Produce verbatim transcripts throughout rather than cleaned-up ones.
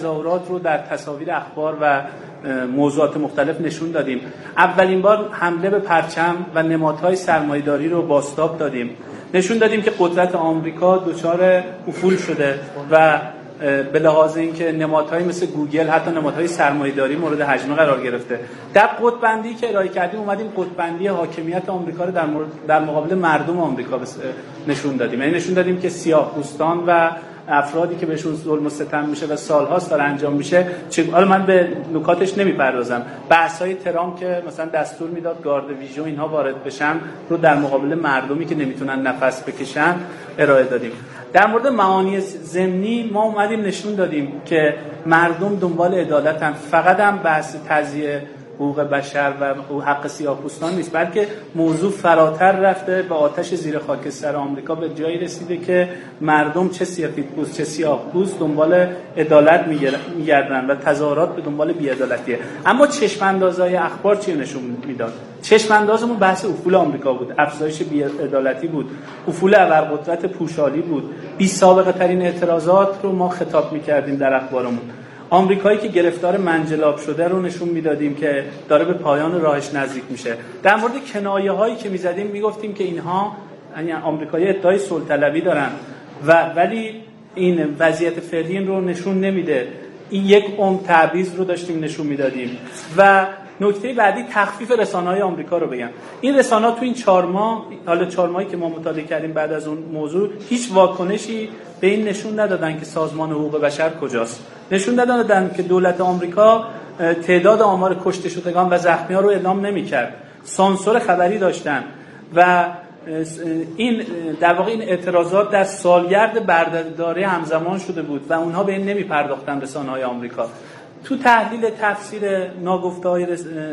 تظاهرات رو در تصاویر اخبار و موضوعات مختلف نشون دادیم. اولین بار حمله به پرچم و نمادهای سرمایه‌داری رو بازتاب دادیم. نشون دادیم که قدرت آمریکا دچار افول شده و به لحاظ اینکه نمادهای مثل گوگل، حتی نمادهای سرمایه‌داری مورد هجمه قرار گرفته. در قطب‌بندی که ارائه کردیم اومدیم قطب‌بندی حاکمیت آمریکا رو در مورد در مقابل مردم آمریکا نشون دادیم. یعنی نشون دادیم که سیاه‌پوستان و افرادی که بهشون ظلم و ستم میشه و سال‌هاست داره انجام میشه، حالا من به نکاتش نمیپردازم. بحث‌های ترامپ که مثلا دستور میداد گارد ویژو اینها وارد بشن رو در مقابل مردمی که نمیتونن نفس بکشن ارائه دادیم. در مورد معانی ضمنی ما اومدیم نشون دادیم که مردم دنبال عدالتن، فقط هم بحث تضییع حقوق بشر و حق سیاه‌پوستان نیست، بلکه موضوع فراتر رفته به آتش زیر خاکستر آمریکا به جایی رسیده که مردم چه سفیدپوست چه سیاه‌پوست دنبال عدالت میگردن و تظاهرات به دنبال بی‌عدالتیه. اما چشم اندازهای اخبار چی نشون میداد؟ چشم اندازمون بحث افول آمریکا بود، افزایش بی‌عدالتی بود، افول ابرقدرت پوشالی بود. بی سابقه ترین اعتراضات رو ما خطاب میکردیم در اخبارمون. آمریکایی که گرفتار منجلاب شده رو نشون میدادیم که داره به پایان راهش نزدیک میشه. در مورد کنایه هایی که میزدیم میگفتیم که اینها، یعنی آمریکایی ادعای صلح طلبی دارن و ولی این وضعیت فعلی این رو نشون نمیده. این یک عمر تعویض رو داشتیم نشون میدادیم. و نکته بعدی تخفیف رسانه‌های آمریکا رو بگم. این رسانه‌ها تو این چهار ماه، حالا چهار ماهی که ما مطالعه کردیم بعد از اون موضوع، هیچ واکنشی به این نشون ندادن که سازمان حقوق بشر کجاست. نشون دادن که دولت آمریکا تعداد آمار کشته شدگان و زخمی‌ها رو اعلام نمی‌کرد. سانسور خبری داشتن و این در واقع این اعتراضات در سالگرد بردهداری همزمان شده بود و اونها به این نمی‌پرداختن رسانه‌های آمریکا. تو تحلیل تفسیر ناگفته‌های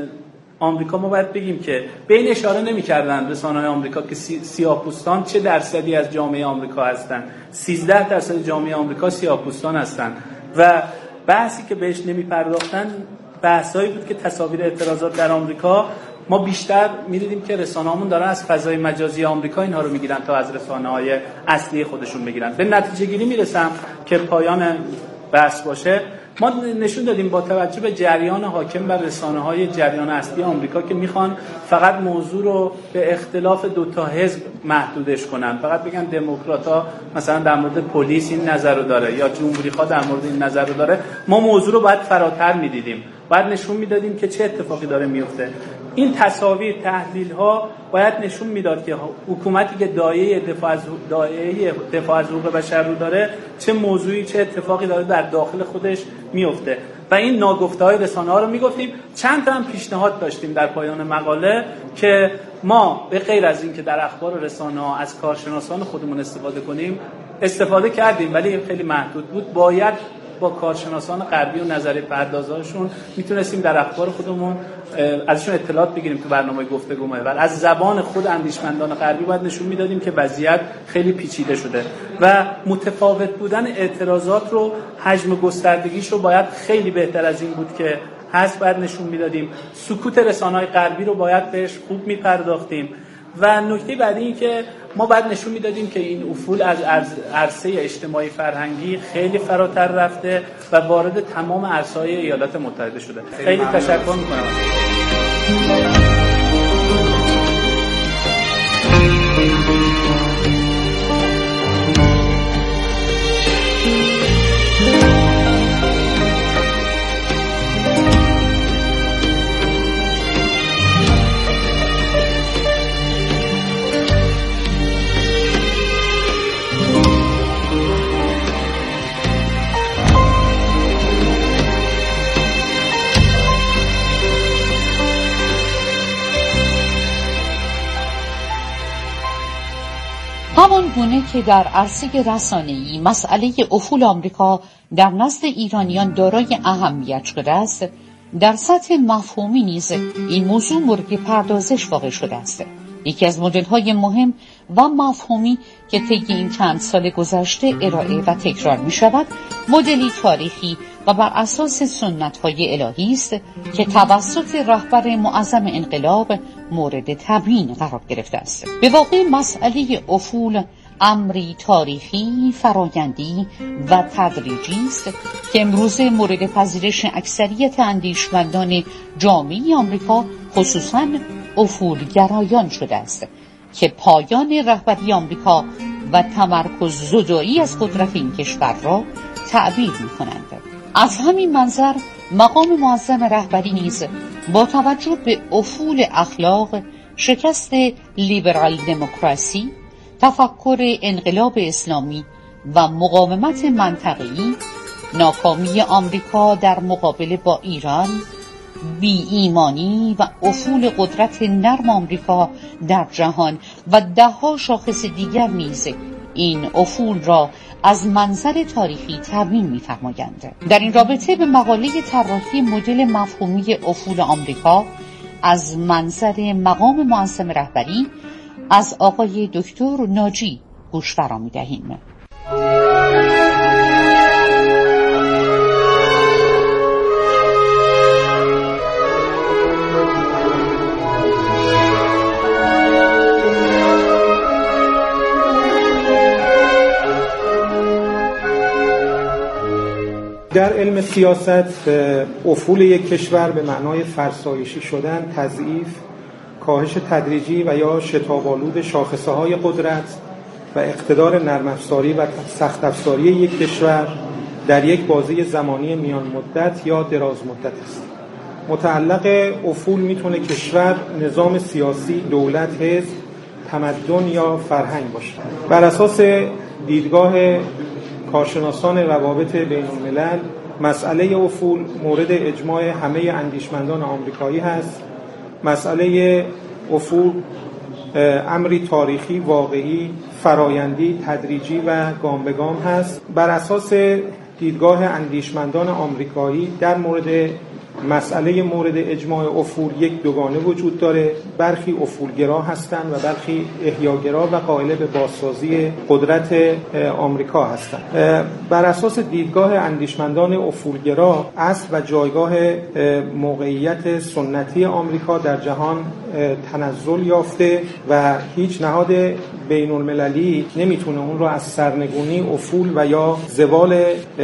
آمریکا ما باید بگیم که به این اشاره نمی‌کردن رسانه‌های آمریکا که سیاه‌پوستان چه درصدی از جامعه آمریکا هستن. سیزده درصد جامعه آمریکا سیاه‌پوستان هستن و بحثی که بهش نمی‌پرداختن بحثایی بود که تصاویر اعتراضات در آمریکا ما بیشتر می‌دیدیم که رسانه‌هامون دارن از فضای مجازی آمریکا اینها رو می‌گیرن تا از رسانه‌های اصلی خودشون بگیرن. به نتیجه گیری میرسم که پایان بحث باشه. ما نشون دادیم با توجه به جریان حاکم بر رسانه‌های جریان اصلی آمریکا که میخوان فقط موضوع رو به اختلاف دو تا حزب محدودش کنن، فقط بگن دموکرات‌ها مثلا در مورد پلیس این نظر رو داره یا جمهوری‌خواه در مورد این نظر رو داره. ما موضوع رو باید فراتر میدیدیم، باید نشون میدادیم که چه اتفاقی داره میفته. این تصاویر، تحلیل‌ها باید نشون میداد که حکومتی که دایره دفاع از دایره دفاع از حقوق بشر رو داره چه موضوعی، چه اتفاقی داره در داخل خودش میفته و این ناگفته‌های رسانه‌ها رو میگفتیم. چند تا هم پیشنهاد داشتیم در پایان مقاله که ما به غیر از این که در اخبار و رسانه‌ها از کارشناسان خودمون استفاده کنیم استفاده کردیم، ولی خیلی محدود بود. باید با کارشناسان غربی و نظریه پردازهاشون میتونستیم در اخبار خودمون ازشون اطلاعات بگیریم. تو برنامه گفتگو محور از زبان خود اندیشمندان غربی باید نشون میدادیم که وضعیت خیلی پیچیده شده و متفاوت بودن اعتراضات رو، حجم گستردگیش رو باید خیلی بهتر از این بود که هست باید نشون میدادیم. سکوت رسانه‌های غربی رو باید بهش خوب میپرداختیم و نکته بعدی این که ما باید نشون میدادیم که این افول از عرصه اجتماعی فرهنگی خیلی فراتر رفته و وارد تمام عرصه‌های ایالات متحده شده. خیلی تشکر میکنم. همان گونه که در عرصه رسانه‌ای مسئله افول آمریکا در نزد ایرانیان دارای اهمیت شده است، در سطح مفهومی نیز این موضوع مورد پردازش واقع شده است. یکی از مدل‌های مهم و مفهومی که طی این چند سال گذشته ارائه و تکرار می‌شود، مدلی تاریخی و بر اساس سنت‌های الهی است که توسط رهبر معظم انقلاب مورد تبیین قرار گرفته است. به واقع مسئله افول امری تاریخی، فرایندی و تدریجی است که امروزه مورد پذیرش اکثریت اندیشمندان جامعه آمریکا، خصوصاً افولگرایان شده است که پایان رهبری آمریکا و تمرکز زدایی از قدرت این کشور را تعبیر می‌کنند. از همین منظر مقام معظم رهبری نیز با توجه به افول اخلاق، شکست لیبرال دموکراسی، تفکر انقلاب اسلامی و مقاومت منطقه‌ای، ناکامی آمریکا در مقابله با ایران، بی ایمانی و افول قدرت نرم آمریکا در جهان و ده‌ها شاخص دیگر نیز این افول را از منظر تاریخی ترمیم می‌فرمایند. در این رابطه به مقاله طراحی مدل مفهومی افول آمریکا از منظر مقام معظم رهبری از آقای دکتر ناجی گوش فرا می‌دهیم. در علم سیاست افول یک کشور به معنای فرسایشی شدن، تضعیف، کاهش تدریجی و یا شتاب‌آلود شاخصه‌های قدرت و اقتدار نرم افزاری و سخت افزاری یک کشور در یک بازه زمانی میان مدت یا دراز مدت است. متعلق افول میتونه کشور، نظام سیاسی، دولت، حزب، تمدن یا فرهنگ باشه. بر اساس دیدگاه کارشناسان روابط بین الملل، مسئله افول مورد اجماع همه اندیشمندان آمریکایی هست. مسئله افول امری تاریخی، واقعی، فرایندی، تدریجی و گام به گام هست. بر اساس دیدگاه اندیشمندان آمریکایی در مورد مسئله مورد اجماع افول یک دوگانه وجود داره. برخی افولگرا هستند و برخی احیاگرا و قائل به بازسازی قدرت آمریکا هستند. بر اساس دیدگاه اندیشمندان افولگرا، اصل و جایگاه موقعیت سنتی آمریکا در جهان تنزل یافته و هیچ نهاد بین المللی نمیتونه اون رو از سرنگونی، افول و یا زوال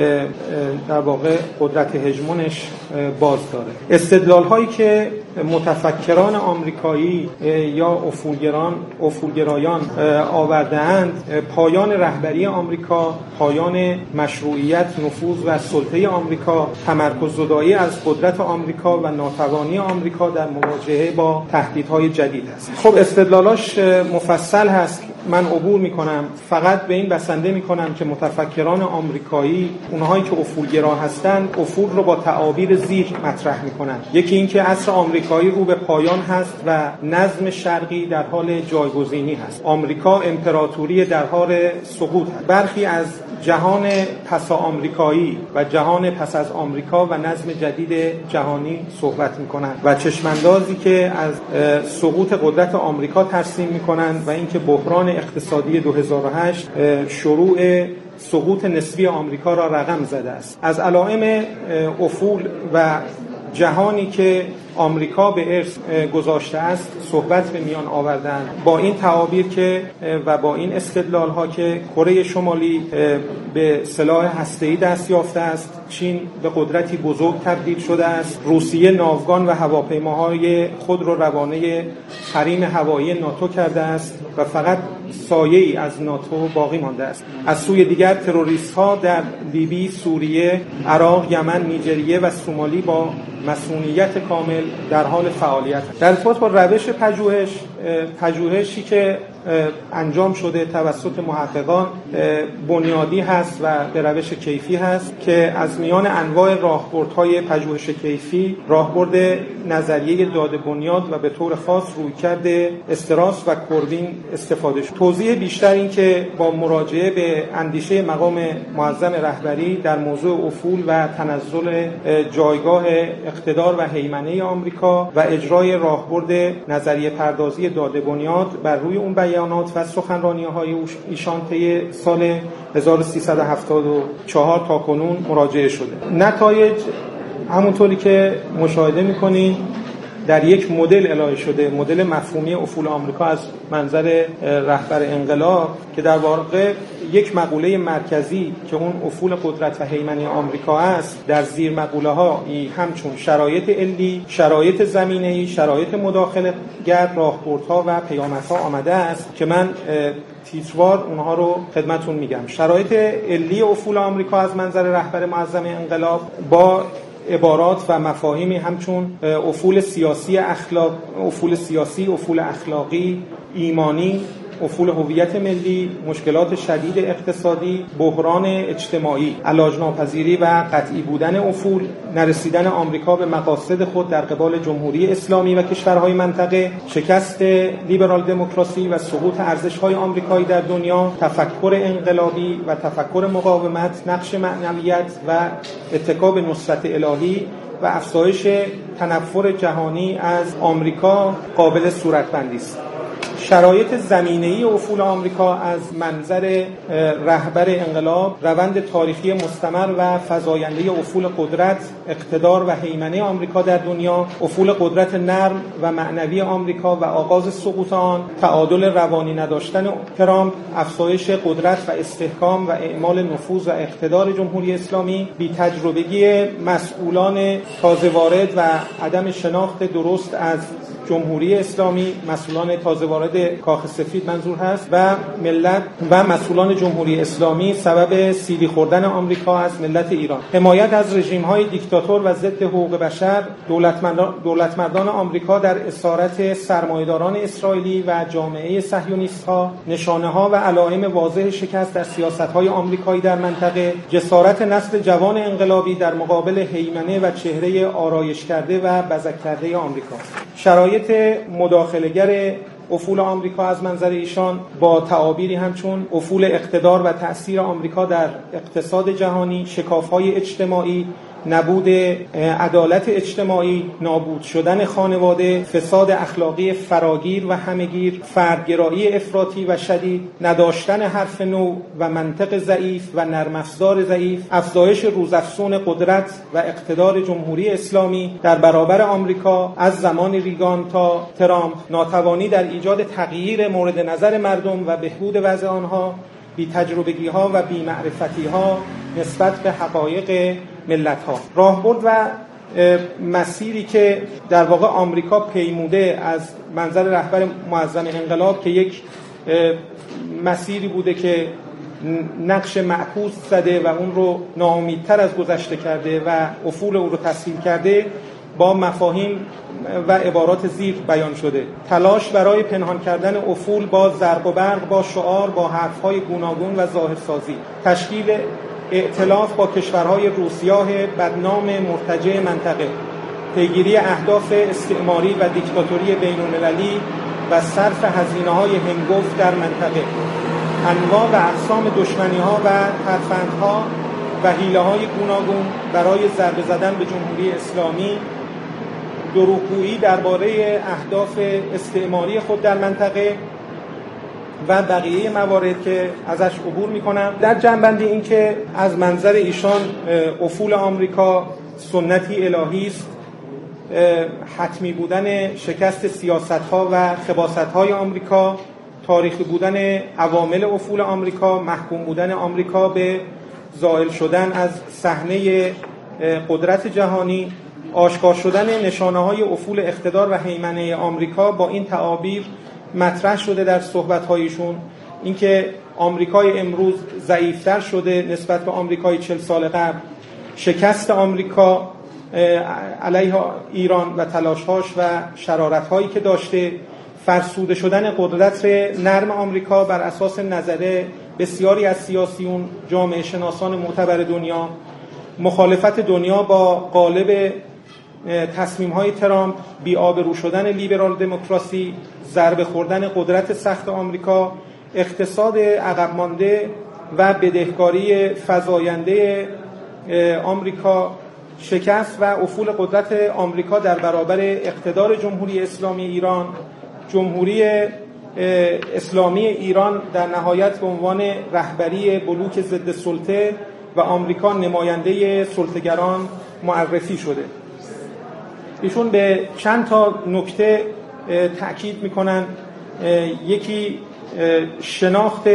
در واقع قدرت هژمونش باز داره. استدلال هایی که متفکران آمریکایی یا افولگران افولگرایان آورده‌اند، پایان رهبری آمریکا، پایان مشروعیت، نفوذ و سلطه آمریکا، تمرکز زدایی از قدرت آمریکا و ناتوانی آمریکا در مواجهه با تهدیدهای جدید است. خب استدلالاش مفصل هست، من عبور میکنم. فقط به این بسنده میکنم که متفکران آمریکایی، اونهایی که افولگرا هستند، افول رو با تعابیر زیر مطرح میکنن. یکی این که عصر آمریکایی رو به پایان هست و نظم شرقی در حال جایگزینی هست. آمریکا امپراتوری در حال سقوط هست. برخی از جهان پس آمریکایی و جهان پس از آمریکا و نظم جدید جهانی صحبت میکنند و چشماندازی که از سقوط قدرت آمریکا ترسیم میکنند و اینکه بحران اقتصادی دو هزار و هشت شروع سقوط نسبی آمریکا را رقم زده است. از علائم افول و جهانی که آمریکا به ارث گذاشته است صحبت به میان آوردن، با این تعابیر که و با این استدلال ها که کره شمالی به سلاح هسته‌ای دست یافته است، چین به قدرتی بزرگ تبدیل شده است، روسیه ناوگان و هواپیماهای خود را روانه حریم هوایی ناتو کرده است و فقط سایه‌ای از ناتو باقی مانده است. از سوی دیگر تروریست ها در لیبی، سوریه، عراق، یمن، نیجریه و سومالی با مسئولیت کامل در حال فعالیت. در ارتباط با روش پژوهش، پژوهشی که انجام شده توسط محققان بنیادی هست و به روش کیفی هست که از میان انواع راهبردهای پژوهش کیفی، راهبرد نظریه داده بنیاد و به طور خاص رویکرد استراس و کوروین استفاده شد. توضیح بیشتر این که با مراجعه به اندیشه مقام معظم رهبری در موضوع افول و تنزل جایگاه اقتدار و هیمنه آمریکا و اجرای راهبرد نظریه پردازی داده بنیاد بر روی اون بیانات و سخنرانی‌های ایشان طی سال هزار و سیصد و هفتاد و چهار تا کنون مراجعه شده. نتایج همونطوری که مشاهده می‌کنید در یک مدل ارائه شده، مدل مفهومی افول آمریکا از منظر رهبر انقلاب، که در واقع یک مقوله مرکزی که اون افول قدرت و هیمنه آمریکا است، در زیر مقوله ها همچون شرایط علی، شرایط زمینه‌ای، شرایط مداخله‌گر، راهبردها و پیامدها آمده است که من تیتروار اونها رو خدمتون میگم. شرایط علی افول آمریکا از منظر رهبر معظم انقلاب با عبارات و مفاهیمی همچون افول سیاسی اخلاق، افول سیاسی، افول اخلاقی، ایمانی، افول هویت ملی، مشکلات شدید اقتصادی، بحران اجتماعی، علاج ناپذیری و قطعی بودن افول، نرسیدن آمریکا به مقاصد خود در قبال جمهوری اسلامی و کشورهای منطقه، شکست لیبرال دموکراسی و سقوط ارزش‌های آمریکایی در دنیا، تفکر انقلابی و تفکر مقاومت، نقش معنویت و اتکا به نصرت الهی و افزایش تنفر جهانی از آمریکا قابل صورتبندی است. شرایط زمینه‌ای افول آمریکا از منظر رهبر انقلاب روند تاریخی مستمر و فزاینده افول قدرت، اقتدار و هیمنه آمریکا در دنیا، افول قدرت نرم و معنوی آمریکا و آغاز سقوط آن، تعادل روانی نداشتن ترامپ، افزایش قدرت و استحکام و اعمال نفوذ و اقتدار جمهوری اسلامی، بی‌تجربگی مسئولان تازه وارد و عدم شناخت درست از جمهوری اسلامی، مسئولان تازه وارد کاخ سفید منظور هست، و ملت و مسئولان جمهوری اسلامی سبب سیلی خوردن آمریکا از ملت ایران، حمایت از رژیم‌های دیکتاتور و ضد حقوق بشر، دولتمردان دولتمردان آمریکا در اسارت سرمایه‌داران اسرائیلی و جامعه صهیونیست‌ها، نشانه‌ها و علائم واضح شکست در سیاست‌های آمریکایی در منطقه، جسارت نسل جوان انقلابی در مقابل هیمنه و چهره آرایش کرده و بزک کرده آمریکا. شرایط مداخله‌گر افول آمریکا از منظر ایشان با تعابیری همچون افول اقتدار و تأثیر آمریکا در اقتصاد جهانی، شکاف‌های اجتماعی، نبود عدالت اجتماعی، نابود شدن خانواده، فساد اخلاقی فراگیر و همگیر، فردگرایی افراطی و شدید، نداشتن حرف نو و منطق ضعیف و نرم افزار ضعیف، افزایش روزافزون قدرت و اقتدار جمهوری اسلامی در برابر آمریکا از زمان ریگان تا ترامپ، ناتوانی در ایجاد تغییر مورد نظر مردم و بهبود وضع آنها، بی تجربگی ها و بی معرفتی ها نسبت به حقایق ملت ها. راهبرد و مسیری که در واقع آمریکا پیموده از منظر رهبر معظم انقلاب که یک مسیری بوده که نقش معکوس زده و اون رو ناامیدتر از گذشته کرده و افول او رو تسهیل کرده، با مفاهیم و عبارات زیر بیان شده. تلاش برای پنهان کردن افول با زرق و برق، با شعار، با حرفهای گوناگون و ظاهرسازی، تشکیل ائتلاف با کشورهای روسیاه بدنام مرتجع منطقه، پیگیری اهداف استعماری و دیکتاتوری بین‌المللی و صرف هزینه‌های هنگفت در منطقه، انواع و اقسام دشمنی‌ها و ترفندها و حیله‌های گوناگون برای ضربه زدن به جمهوری اسلامی، دروغگویی درباره اهداف استعماری خود در منطقه و بقیه موارد که ازش عبور میکنم. در جنبندی این که از منظر ایشان افول آمریکا سنتی الهی است، حتمی بودن شکست سیاست‌ها و خباست‌های آمریکا، تاریخی بودن عوامل افول آمریکا، محکوم بودن آمریکا به زائل شدن از صحنه قدرت جهانی، آشکار شدن نشانه‌های افول اقتدار و هیمنه آمریکا با این تعابیر مطرح شده در صحبت‌هایشون. اینکه آمریکای امروز ضعیف‌تر شده نسبت به آمریکای چهل سال قبل، شکست آمریکا علیه ایران و تلاش‌هاش و شرارت‌هایی که داشته، فرسوده شدن قدرت نرم آمریکا بر اساس نظر بسیاری از سیاسیون، جامعه شناسان معتبر دنیا، مخالفت دنیا با قالب تصمیم‌های ترامپ، بی‌آبرو شدن لیبرال دموکراسی، ضربه خوردن قدرت سخت آمریکا، اقتصاد عقب مانده و بدهکاری فزاینده آمریکا، شکست و افول قدرت آمریکا در برابر اقتدار جمهوری اسلامی ایران، جمهوری اسلامی ایران در نهایت به عنوان رهبری بلوک ضد سلطه و آمریکا نماینده سلطه‌گران معرفی شده. ایشون به چند تا نکته تأکید میکنن. یکی شناخت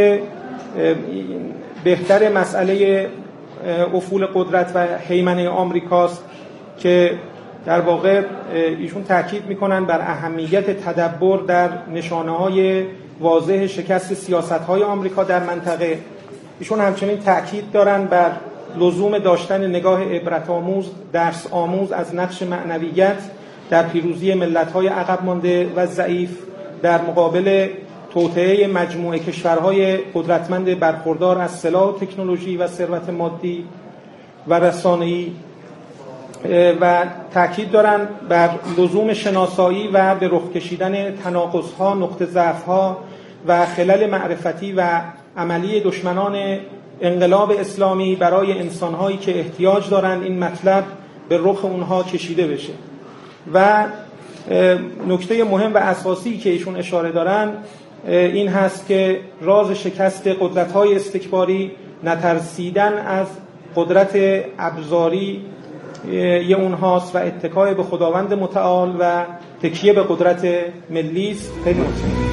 بهتر مسئله افول قدرت و هیمنه آمریکاست که در واقع ایشون تأکید میکنن بر اهمیت تدبر در نشانه‌های واضح شکست سیاست‌های آمریکا در منطقه. ایشون همچنین تأکید دارن بر لزوم داشتن نگاه عبرت آموز، درس آموز از نقش معنویت در پیروزی ملت‌های عقب مانده و ضعیف در مقابل توطئه مجموعه کشورهای قدرتمند برخوردار از سلاح و تکنولوژی و ثروت مادی و رسانه‌ای، و تأکید دارن بر لزوم شناسایی و به رخ کشیدن تناقض‌ها، نقطه ضعف‌ها و خلل معرفتی و عملی دشمنان انقلاب اسلامی برای انسان‌هایی که احتیاج دارن این مطلب به رخ اونها کشیده بشه. و نکته مهم و اساسی که ایشون اشاره دارن این هست که راز شکست قدرت‌های استکباری نترسیدن از قدرت ابزاری یه اونهاست و اتکای به خداوند متعال و تکیه به قدرت ملی است. خیلی متشکرم.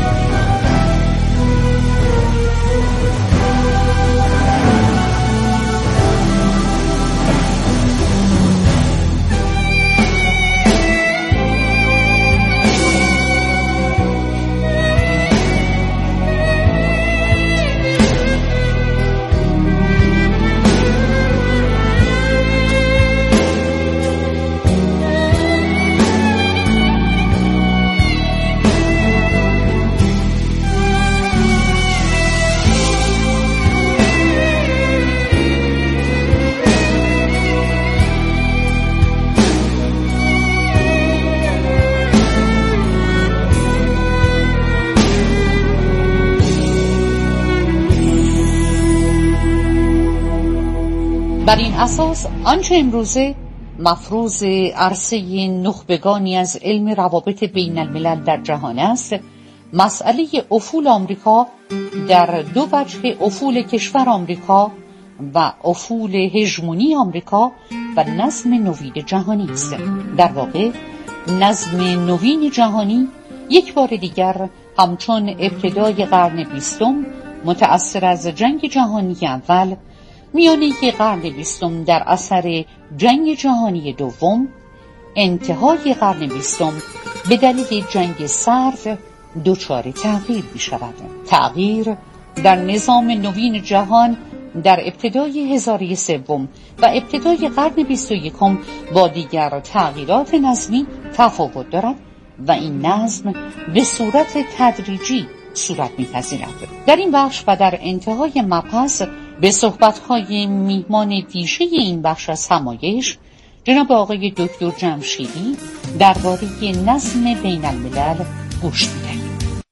بر این اساس آنچه امروزه مفروض عرصه نخبگانی از علم روابط بین الملل در جهان است، مسئله افول آمریکا در دو وجه افول کشور آمریکا و افول هژمونی آمریکا و نظم نوین جهانی است. در واقع نظم نوین جهانی یک بار دیگر همچون ابتدای قرن بیستم متأثر از جنگ جهانی اول، میانه قرن بیستم در اثر جنگ جهانی دوم، انتهای قرن بیستم به دلیل جنگ سرد دچار تغییر می شود. تغییر در نظام نوین جهان در ابتدای هزاره سوم و ابتدای قرن بیست و یکم با دیگر تغییرات نظمی تفاوت دارد و این نظم به صورت تدریجی صورت می‌پذیرد. در این بخش و در انتهای مبحث به صحبت‌های میهمان ویژه این بخش از همایش جناب آقای دکتر جمشیدی درباره نظم بین الملل گوش می‌دهیم.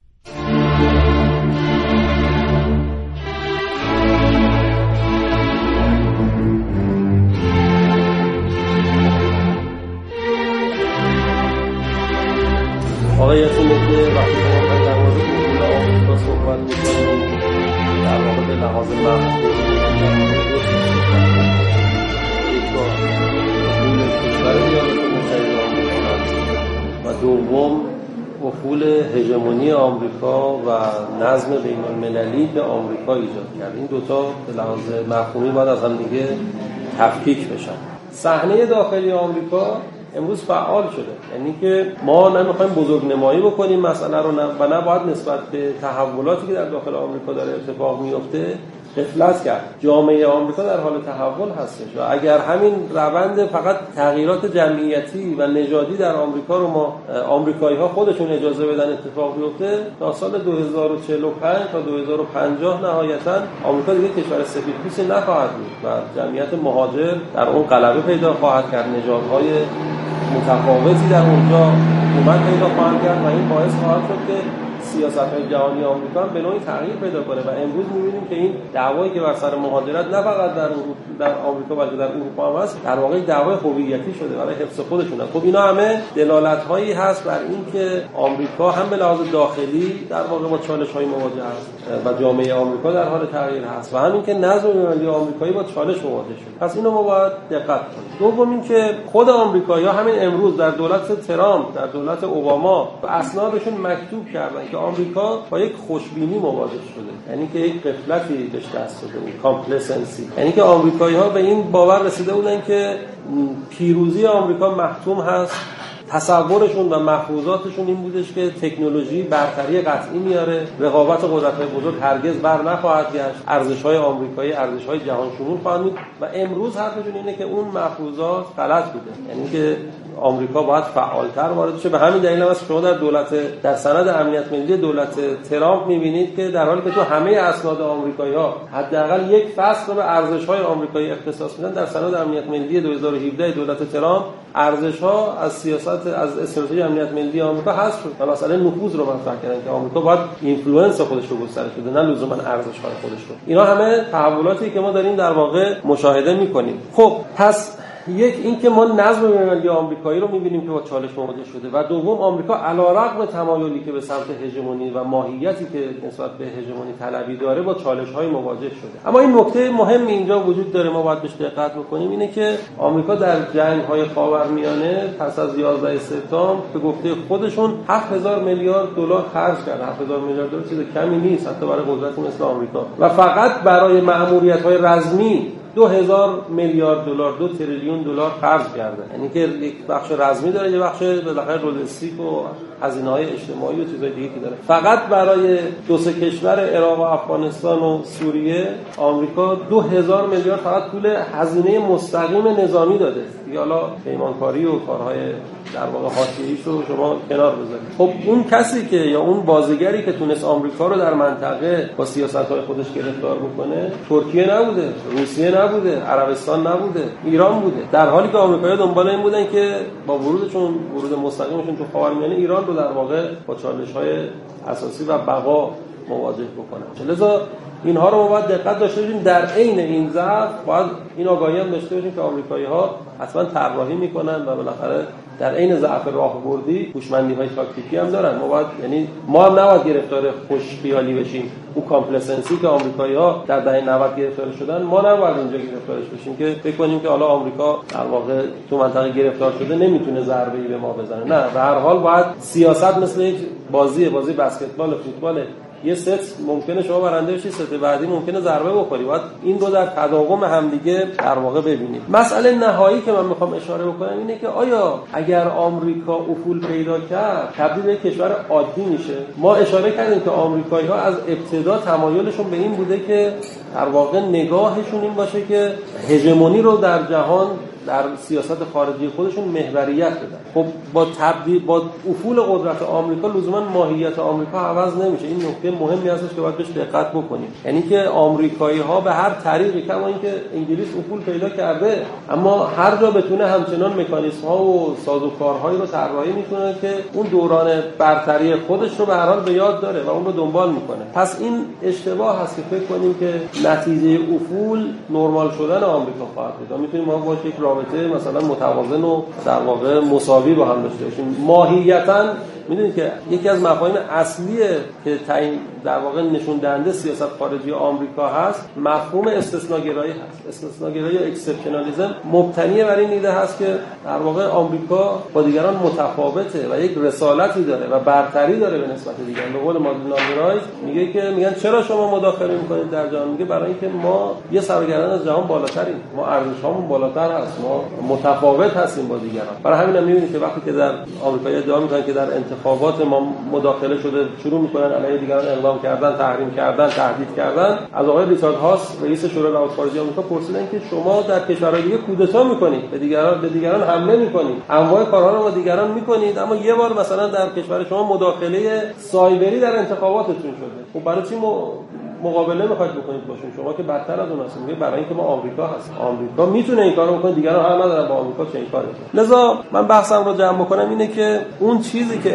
آقایتون که وقتی ما در مورد اصول آمریکا صحبت می‌کنیم در واقع به لحاظ مفهومی یک بار افول کشور ایالات متحده آمریکا و دوم افول هژمونی آمریکا و نظم بین المللی به آمریکا ایجاد کرد. این دوتا به لحاظ مفهومی باید از هم دیگه تفکیک بشن. صحنه داخلی آمریکا امروز فعال شده، یعنی که ما نمیخوایم بزرگنمایی بکنیم مسئله رو و نه باید نسبت به تحولاتی که در داخل آمریکا داره اتفاق میفته غفلت کرد. جامعه آمریکا در حال تحول هستش و اگر همین روند فقط تغییرات جمعیتی و نژادی در آمریکا رو ما آمریکایی‌ها خودشون اجازه بدن اتفاق بیفته، تا سال دو هزار و چهل و پنج تا دو هزار و پنجاه نهایتاً آمریکا دیگه کشور سفیدپوستی نخواهد بود و جمعیت مهاجر در اون غلبه پیدا خواهد کرد، نژادهای متفاوتی در اونجا حکومت پیدا خواهند کرد و این باعث خواهد شد که سیاست‌های جهانی آمریکا هم به نوعی تغییر پیدا کنه و امروز می‌بینیم که این دعوایی که بر سر مهاجرت نه فقط در در آمریکا بلکه در اروپا هم هست، در واقع دعوای هویتی شده برای حفظ خودشون. خب اینا همه دلالت‌هایی هست بر اینکه آمریکا هم به لحاظ داخلی در واقع با چالش‌های مواجه است و جامعه آمریکا در حال تغییر هست و همین که نظم بین‌المللی آمریکایی با چالش مواجه شده. پس اینو ما باید دقت کنیم. دوم اینکه خود آمریکایی‌ها همین امروز در دولت ترامپ، در دولت اوباما و اسنادشون مکتوب کردن که آمریکا با یک خوشبینی مواجه شده، یعنی که یک غفلتی بهش دست داده بود، کامپلسنسی، یعنی که آمریکایی‌ها به این باور رسیده بودن که پیروزی آمریکا محتوم هست. تصورشون و مفروضاتشون این بودش که تکنولوژی برتری قطعی میاره، رقابت قدرت‌های بزرگ هرگز بر نخواهد گشت، ارزش‌های آمریکایی ارزش‌های جهان شمول خواهند بود و امروز حرفشون اینه که اون مفروضات غلط بوده، یعنی که آمریکا باید فعالتر وارد شه. به همین دلیل هم است شما در دولت در سند امنیت ملی دولت ترامپ می‌بینید که در حالی که تو همه اسناد آمریکایی‌ها حداقل یک فصل رو به ارزش‌های آمریکایی اختصاص میدن، در سند امنیت ملی دو هزار و هفده دولت ترامپ ارزش‌ها از سیاست از استراتژی امنیت ملی آمریکا حذف شد. مثلا مسئله نفوذ رو مطرح کردن که آمریکا باید اینفلوئنس خودش رو گسترش بده، نه لزوما ارزش‌های خودش رو. اینا همه تحولاتی که ما داریم در واقع مشاهده می‌کنیم. خب پس یک این که ما نظم بین‌المللی آمریکایی رو می‌بینیم که با چالش مواجه شده و دوم آمریکا علی‌رغم تمایلی که به سمت هژمونی و ماهیتی که نسبت به هژمونی طلبی داره با چالش‌های مواجه شده. اما این نکته مهمی اینجا وجود داره، ما باید بهش دقت بکنیم، اینه که آمریکا در جنگ‌های خاورمیانه پس از یازده سپتامبر به گفته خودشون هفت هزار میلیارد دلار خرج کرد. هفت هزار میلیارد دلار چیز کمی نیست حتی برای قدرتی مثل آمریکا و فقط برای مأموریت‌های رزمی دو هزار میلیارد دلار، دو تریلیون دلار خرج کرده. یعنی که یک بخش رزمی داره، یک بخش بالاخره لوجستیک و هزینه‌های اجتماعی و چیزای دیگه که داره. فقط برای دو سه کشور عراق و افغانستان و سوریه آمریکا دو هزار میلیارد فقط پول هزینه مستقیم نظامی داده. دیگه حالا پیمانکاری و کارهای در واقع حاشیه‌ایش رو شما کنار بذارید. خب اون کسی که یا اون بازیگری که تونست آمریکا رو در منطقه با سیاست‌های خودش گرفتار بکنه ترکیه نبوده، روسیه نبوده، عربستان نبوده، ایران بوده. در حالی که آمریکایی‌ها دنبال این بودن که با ورودشون ورود مستقیمشون تو خاورمیانه ایران رو در واقع با چالش‌های اساسی و بقا مواجه بکنن. لذا اینها رو ما باید دقت داشته باشیم. در عین این ضعف باید این آگاهی هم داشته باشیم که آمریکایی‌ها حتما طراحی میکنن و بالاخره در عین ضعف راهبردی هوشمندی‌های تاکتیکی هم دارن. ما باید یعنی ما هم نباید گرفتار خوش خیالی بشیم. اون کامپلسنسی که آمریکایی‌ها در دهه نود گرفتار شدن، ما نباید اینجا گرفتارش بشیم که فکر کنیم که حالا آمریکا در واقع تو منطقه گرفتار شده نمیتونه ضربه‌ای به ما بزنه. نه، به هر حال باید سیاست مثل یک بازی بازی بسکتبال و فوتبال، یه ست ممکنه شما برنده بشی، ست بعدی ممکنه ضربه بخوری. باید این رو در تداوم همدیگه در واقع ببینیم. مسئله نهایی که من میخوام اشاره بکنم اینه که آیا اگر آمریکا افول پیدا کرد تبدیل به کشور عادی میشه؟ ما اشاره کردیم که آمریکایی‌ها از ابتدا تمایلشون به این بوده که در واقع نگاهشون این باشه که هژمونی رو در جهان در سیاست خارجی خودشون محوریت بدن. خب با تبدیل با افول قدرت آمریکا لزوما ماهیت آمریکا عوض نمیشه. این نکته مهمی هستش که باید بهش دقت بکنیم. یعنی که آمریکایی‌ها به هر طریقی، کما اینکه انگلیس افول پیدا کرده، اما هر جا بتونه همچنان مکانیزم‌ها و سازوکارهایی رو طراحی میکنه که اون دوران برتری خودش رو به هر حال به یاد داره و اون رو دنبال میکنه. پس این اشتباه هست که فکر کنیم که نتیجه افول نرمال شدن آمریکا خواهد بود. میتونیم ما باشه یک رابطه مثلا متوازن و در واقع مساوی با هم داشته باشیم. ماهیتاً میدونید که یکی از مفاهیم اصلیه که تعیین در واقع نشون دهنده سیاست خارجی آمریکا هست، مفهوم استثناگرایی هست. استثناگرایی یا اکسپشنالیسم مبتنی بر این ایده هست که در واقع آمریکا با دیگران متفاوته و یک رسالتی داره و برتری داره به نسبت دیگران. به قول مادلین آلبرایت میگه که میگن چرا شما مداخله میکنید در جهان؟ میگه برای اینکه ما یه سرگردان از جهان بالاتریم، ما ارزش‌هامون بالاتر هست، ما متفاوت هستیم با دیگران. برای همین هم میبینید که وقتی که در آمریکا ادعا میکنن که در انتخابات ما مداخله شده، شروع میکنن علیه دیگران اقدام کردن، تحریم کردن، تهدید کردن. از آقای ریچارد هاس رئیس شورای روابط خارجه آمریکا پرسیدن که شما در کشورهای دیگه کودتا میکنید، به دیگران به دیگران حمله میکنید، انواع کارها رو با دیگران میکنید، اما یه بار مثلا در کشور شما مداخله سایبری در انتخاباتتون شده. خب برای چی مقابله میخواید بکنید باشون؟ شما که بدتر از اون هستید. میگه برای اینکه ما آمریکا هستیم، آمریکا میتونه این کارو بکنه، دیگران حق ندارن با آمریکا چه این کاری کنن. لذا من بحثم رو جمع بکنم اینه که اون چیزی که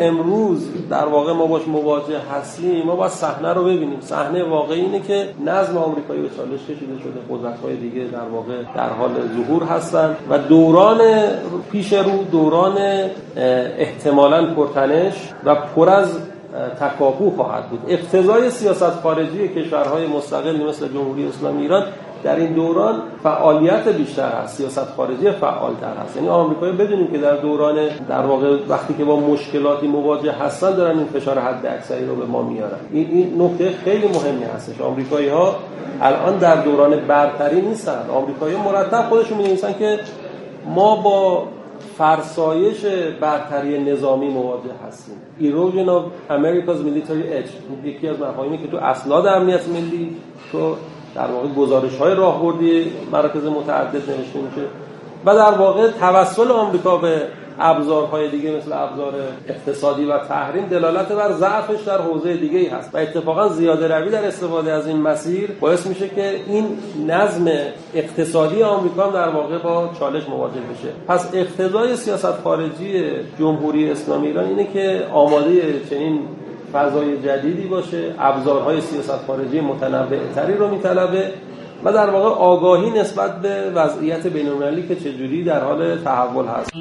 امروز در واقع ما باش مواجه هستیم، ما باید صحنه رو ببینیم. صحنه واقعی اینه که نظم آمریکایی به چالش کشیده شده، قدرت‌های دیگه در واقع در حال ظهور هستند و دوران پیش رو دوران احتمالاً پرتنش و پر از تکاپو خواهد بود. اقتضای سیاست خارجی کشورهای مستقل مثل جمهوری اسلامی ایران در این دوران فعالیت بیشتر هست، سیاست خارجی فعالتر هست. یعنی آمریکایی بدونیم که در دوران در واقع وقتی که با مشکلاتی مواجه هستن دارن این فشار حد اکثری رو به ما میارن. این این نکته خیلی مهمی هستش. آمریکایی‌ها الان در دوران برتری نیستن. آمریکایی‌ها مرتب خودشون می‌نویسن که ما با فرسایش برتری نظامی مواجه هستیم. Erosion of America's military edge یکی از مفاهیمی که تو اسناد امنیت ملی تو در واقع گزارش‌های راهبردی مراکز متعدد نوشته میشه و در واقع توسل آمریکا به ابزارهای دیگه مثل ابزار اقتصادی و تحریم دلالت بر ضعفش در حوزه دیگه‌ای هست و اتفاقا زیاده روی در استفاده از این مسیر باعث میشه که این نظم اقتصادی آمریکا هم در واقع با چالش مواجه بشه. پس اقتضای سیاست خارجی جمهوری اسلامی ایران اینه که آماده چنین فضای جدیدی باشه، ابزارهای سیاست خارجی متنوع‌تری رو میطلبه و در واقع آگاهی نسبت به وضعیت بین‌المللی که چجوری در حال تحول هست.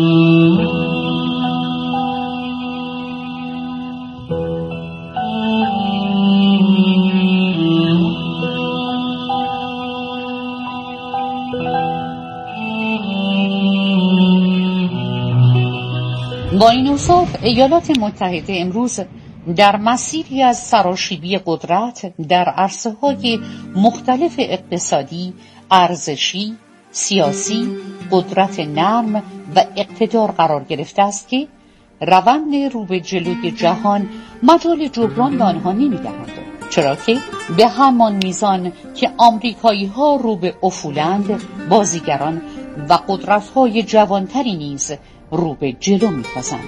با این اوصاف ایالات متحده امروز در مسیری از سراشیبی قدرت در عرصه‌های مختلف اقتصادی، ارزشی، سیاسی، قدرت نرم و اقتدار قرار گرفته است که روند رو به جلوی جهان مجال جبران به آنها نمی‌دهد، چرا که به همان میزان که آمریکایی‌ها رو به افولند، بازیگران و قدرت‌های جوانتری نیز رو به جلو می‌تازند.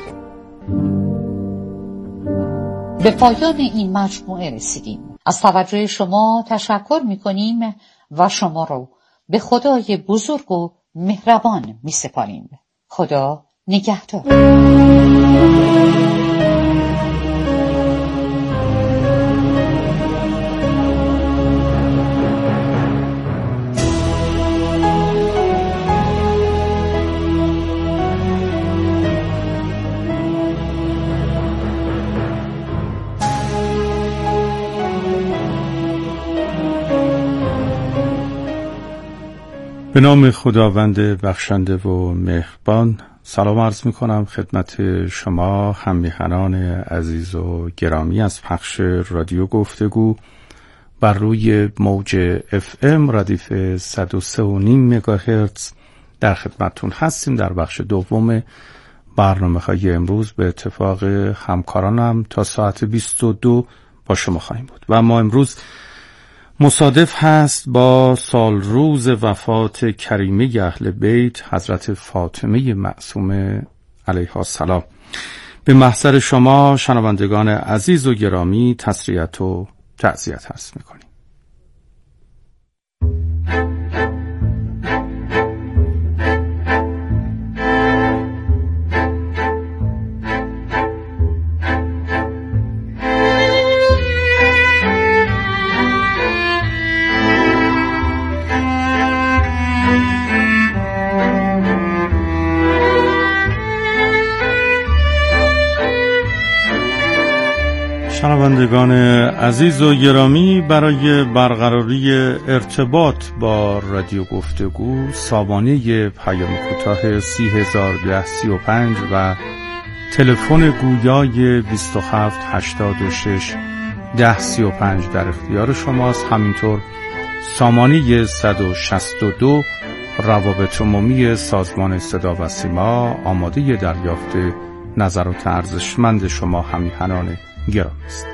به پایان این مجموعه رسیدیم. از توجه شما تشکر می‌کنیم و شما رو به خدای بزرگ و مهربان می‌سپاریم. خدا نگهدار. به نام خداوند بخشنده و مهربان سلام عرض می کنم خدمت شما هم‌میهنان عزیز و گرامی از پخش رادیو گفتگو بر روی موج اف ام ردیف صد و سه و نیم مگاهرتز در خدمتتون هستیم. در بخش دوم برنامه‌های امروز به اتفاق همکارانم تا ساعت بیست و دو با شما خواهیم بود و ما امروز مصادف هست با سال روز وفات کریمه اهل بیت حضرت فاطمه معصومه علیها السلام. به محضر شما شنوندگان عزیز و گرامی تسلیت و تعزیت عرض می‌کنیم. شنوندگان عزیز و گرامی، برای برقراری ارتباط با رادیو گفتگو سامانه پیام کوتاه سی هزار ده سی و پنج و تلفن گویای بیست و هفت هشتاد و شش ده سی و پنج در اختیار شماست. همینطور سامانه صد و شصت و دو روابط عمومی سازمان صدا و سیما آماده دریافت نظرات ارزشمند شما هم‌میهنان گرامی است.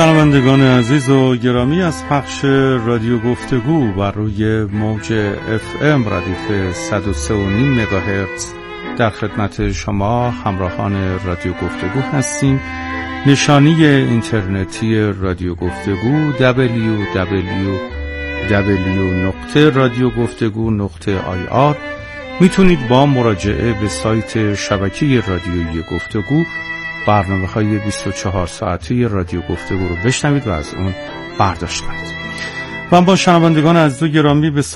شنوندگان عزیز و گرامی، از پخش رادیو گفتگو بر روی موج اف ام ردیف صد و سه و نیم مگاهرتز در خدمت شما همراهان رادیو گفتگو هستیم. نشانی اینترنتی رادیو گفتگو دبلیو دبلیو دبلیو نقطه رادیو گفتگو نقطه آی آر. میتونید با مراجعه به سایت شبکه رادیویی گفتگو برنامه های بیست و چهار ساعته رادیو گفتگو رو بشنوید و از اون برداشت کنید. و با شنوندگان عزیز و گرامی به